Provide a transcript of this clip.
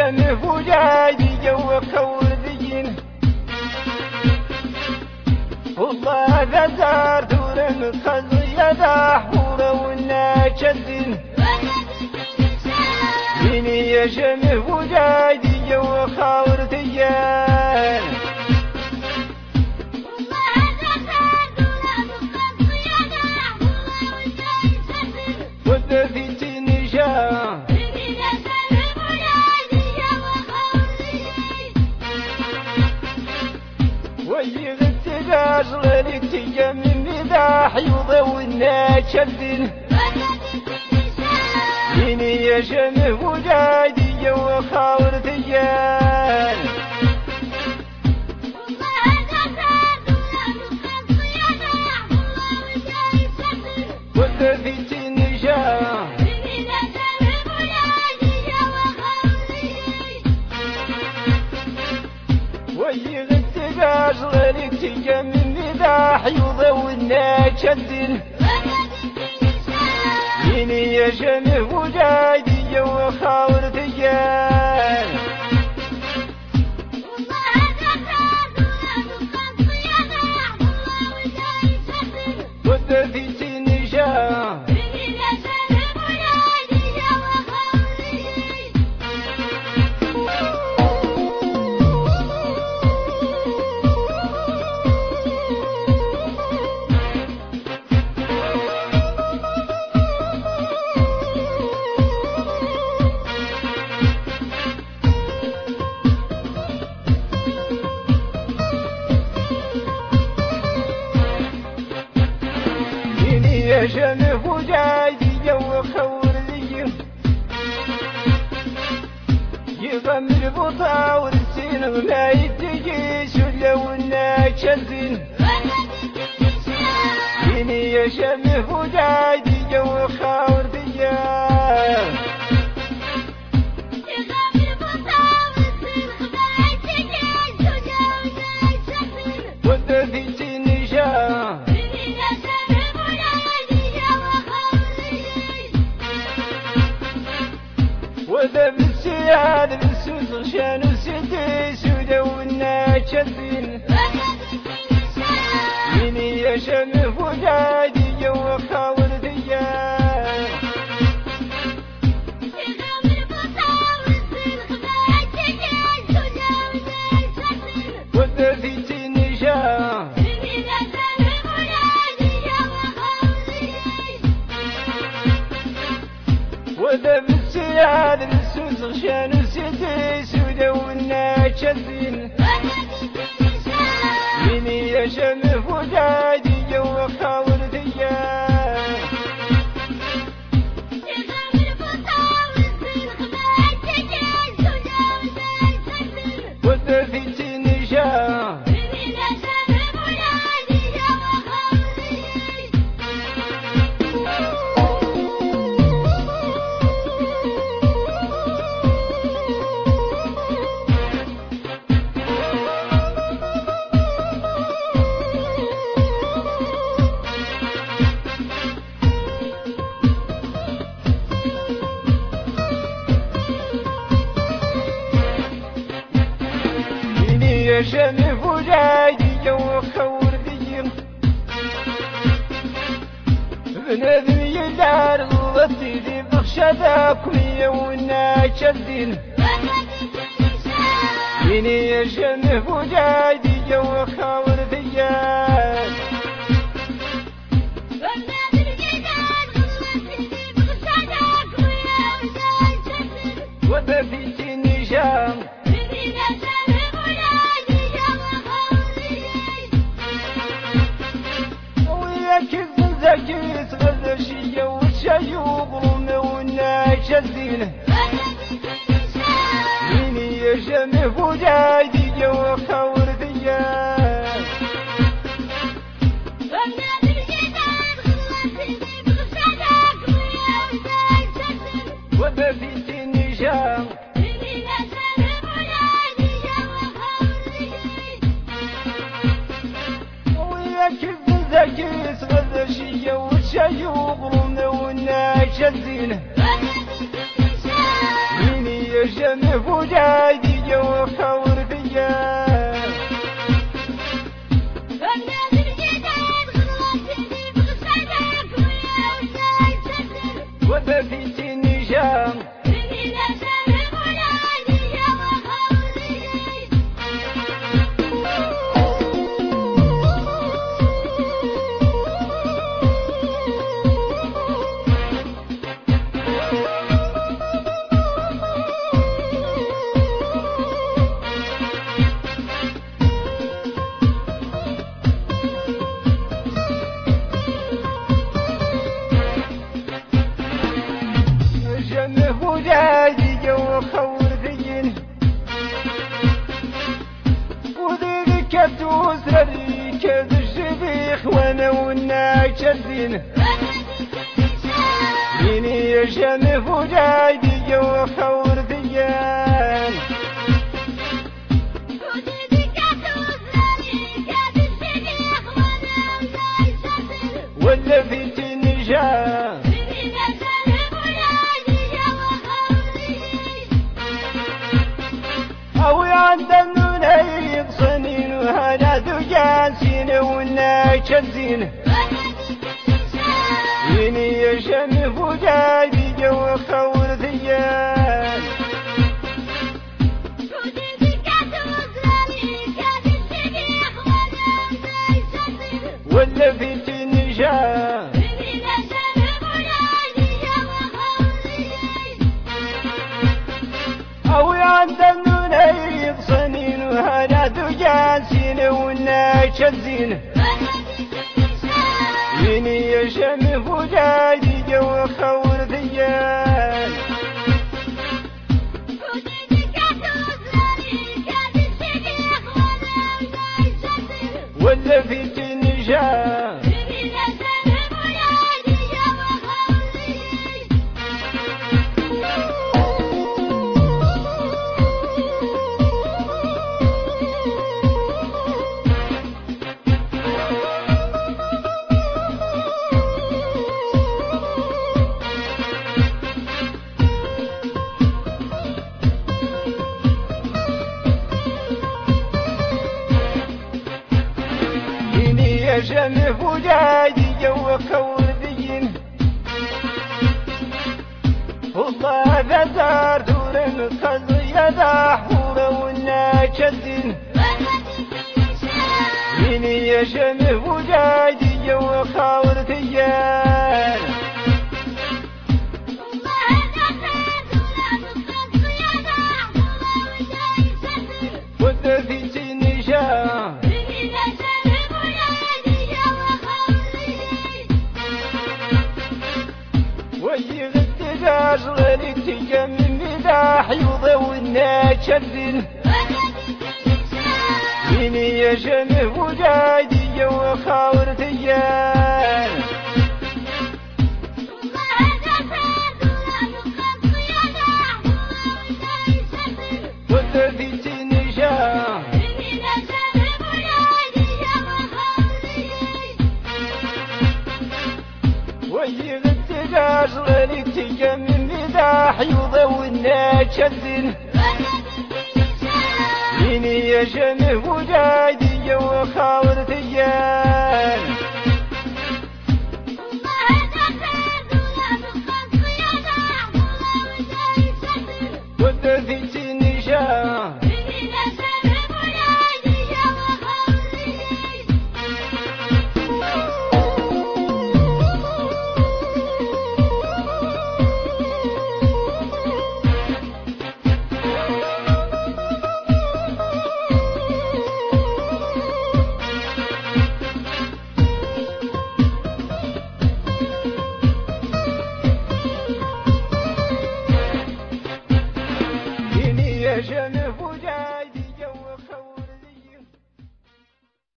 شمه فجاجي جوك وردين والله ذا زار دور خزي ذا حورة والناشدين مني يا شمه فجاجي جوك وردين ودفيتي نشان ويغت غازلك تجا من مداح يضوي الناشدين مني يا شمه فجاجي جوا خاور تجان ودفيتي نشان ويغت غازلك تجا من مداح يضوي الناشدين مني يا شمه فجاجي جوا خاور تجان ودفيتي نشان يا شمه فجاجي جوا خور ذي يغمر بطاور السين ما يتجي سلو الناشدين مني يا شمه فجاجي جوا خور ذي ودفيتي نشان وذا بالسياد بالسوس غشان وسدي سودا والناشدين مني يا شمه فجاجي جوا خاور ذيان ودفيتي نشان وذا بالسياد بالسوس غشان وسدي سودا والناشدين مني يا شمه فجاجي جوا خاور ذيان ودفيتي نشان يا شمه فجاجي جوا خور ذي بنادم يدار غلطي ذي بخشداكم يا والناشدين مني يا شمه فجاجي جوا خور ذيان ودفيتي نشان زكيت غزشية والشيوخ رمي والناشدين مني يا شمه فجاجي جوا خور ذيان ودفيتي نشان زكيت غزشية والشيوخ رمي والناشدين مني يا جمه فجاجي جو خور فيا وبفيت النجام وجاجي جو خور ذين وذيك كدوس رديك ذي الشبيخ وانا والناك الزين يني يشمف وجاجي جو خور ذيان ولا في النجاة أو يعدن نيب صنين وهنا دجاسين والناك الزين يني يشمف وجاجي جو خور ذيان ولا في النجاة أو يعدن نيب صنين وهنا دجاسين والناك الزين يني يشمف وجاجي جو خور ذيان ولا في النجاة يشمف وجاجي جو خور ذيين والله ذزار دور القلب يدا حورة والناك الزين يني يشمف وجاجي جو خور ذيان وذفيت النجاة ويغد جاجلك تجمم مداح يضوي الناك الزين يني يشمف وجاجي جو خور ذيان وذفيت النجاة ويغد جاجلك تجمم مداح يضوي الناك الزين يني يشمف وجاجي جو خور ذيان